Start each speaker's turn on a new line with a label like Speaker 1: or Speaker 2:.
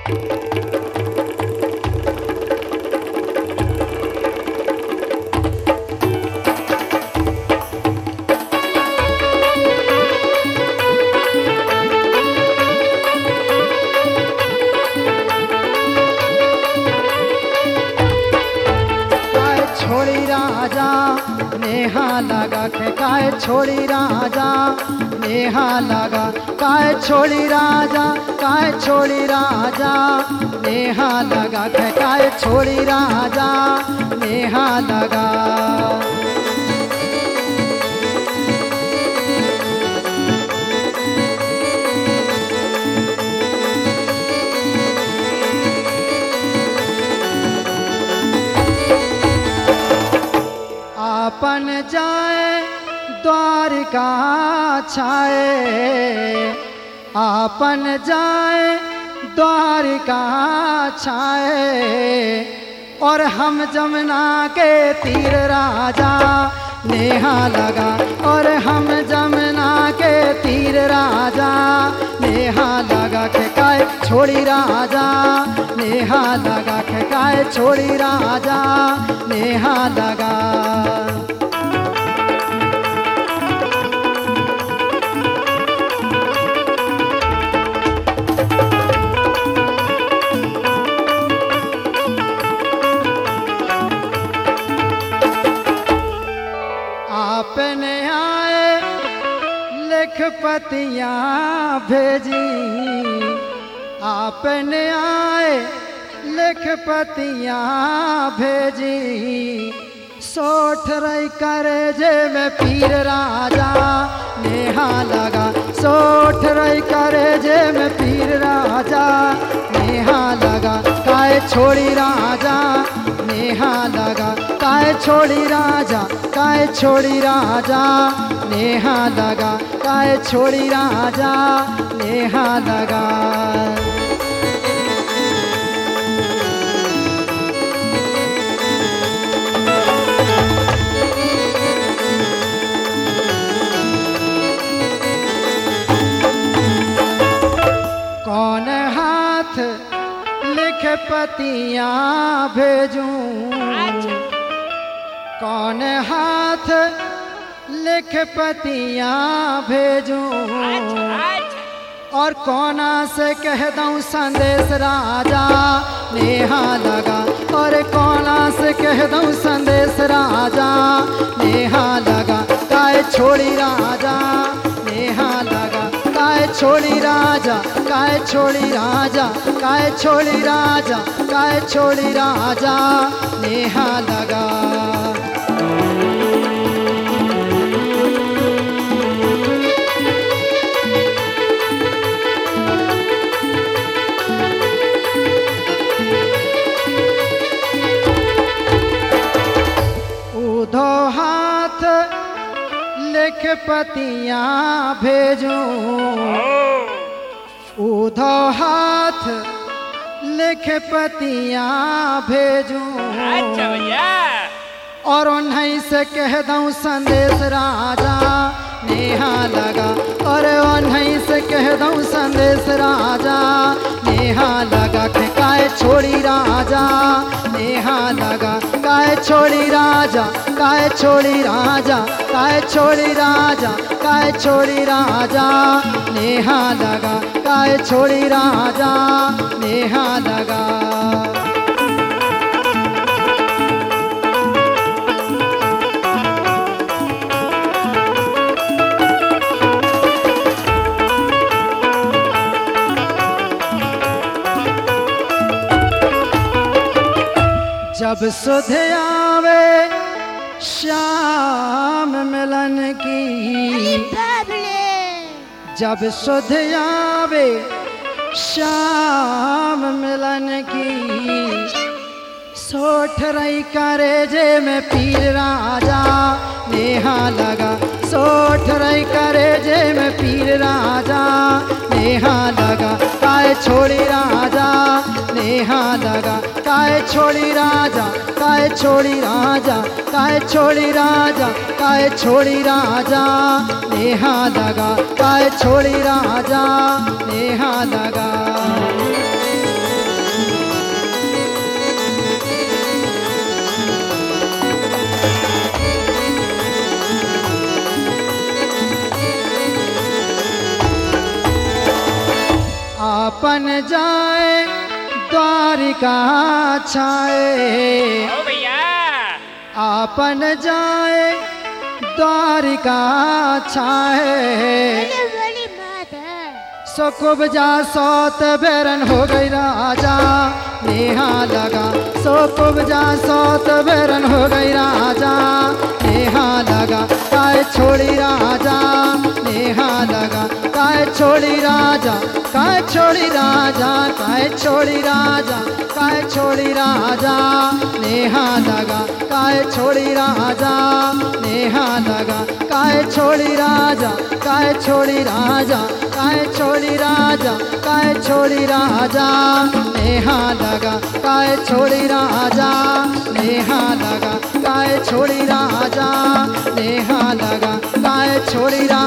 Speaker 1: छोड़ी राजा नेहा लगा के काय छोड़ी राजा नेहा लगा काय छोड़ी राजा काय छोड़ी राजा नेहा लगा के काय छोड़ी राजा नेहा लगा। अपन जाए द्वारिका छाए अपन जाए द्वारिका छाए और हम जमुना के तीर राजा नेहा लगा और हम जमुना के तीर राजा नेहा लगा के काय छोड़ी राजा नेहा लगा के काय छोड़ी राजा नेहा लगा। आपने आए लिखपतियाँ भेजी आपने आए लिखपतियाँ भेजी सोठ रही करे जे में पीर राजा नेहा लगा सोठ रही करे जे में पीर राजा नेहा लगा काय छोड़ी राजा नेहा लगा काय छोड़ी राजा काय छोड़ी राजा नेहा लगा काय छोड़ी राजा नेहा लगा। कौन हाथ लिखपतियाँ भेजूं कौन हाथ लिखपतियाँ भेजूं और कौना से कह दूं संदेश राजा नेहा लगा और कौना से कह दूं संदेश राजा नेहा लगा काय छोड़ी राजा नेहा लगा काय छोड़ी राजा काय छोड़ी राजा काय छोड़ी राजा काय छोड़ी राजा नेहा लगा। ऊधो हाथ लिखपतियाँ भेजूं ऊधो हाथ लिखपतियाँ भेजूं और उन्हीं से कह दूं संदेश राजा नेहा लगा और उन्हीं से कह दूं संदेश राजा नेहा लगा के काय छोड़ी राजा नेहा लगा काय छोड़ी राजा काय छोड़ी राजा काय छोड़ी राजा काय छोड़ी राजा नेहा लगा काय छोड़ी राजा नेहा लगा। जब सुध आवे श्याम मिलन की जब सुध आवे श्याम मिलन की सोठ रही करे जे में पीर राजा नेहा लगा सोठ रही करे जे में पीर राजा नेहा लगा काय छोड़ी राजा नेहा लगा काय छोड़ी राजा काय छोड़ी राजा काय छोड़ी राजा काय छोड़ी राजा नेहा लगा काय छोड़ी राजा नेहा लगा। आपन जाए द्वारिका छाए,
Speaker 2: ओ भैया
Speaker 1: आपन जाए द्वारिका छाए। सो कुब्जा सौत बेरन हो गई राजा नेहा लगा, सो कुब्जा सौत बेरन हो गई राजा नेहा लगा। काय छोड़ी राजा नेहा लगा, काय छोड़ी राजा, काय छोड़ी राजा, काय छोड़ी राजा, काय छोड़ी राजा नेहा लगा, काय छोड़ी राजा नेहा लगा। काय छोड़ी राजा, काय छोड़ी राजा, काय छोड़ी राजा, काय छोड़ी राजा नेहा लगा, काय छोड़ी राजा नेहा लगा, काय छोड़ी राजा नेहा लगा, काय छोड़ी राजा।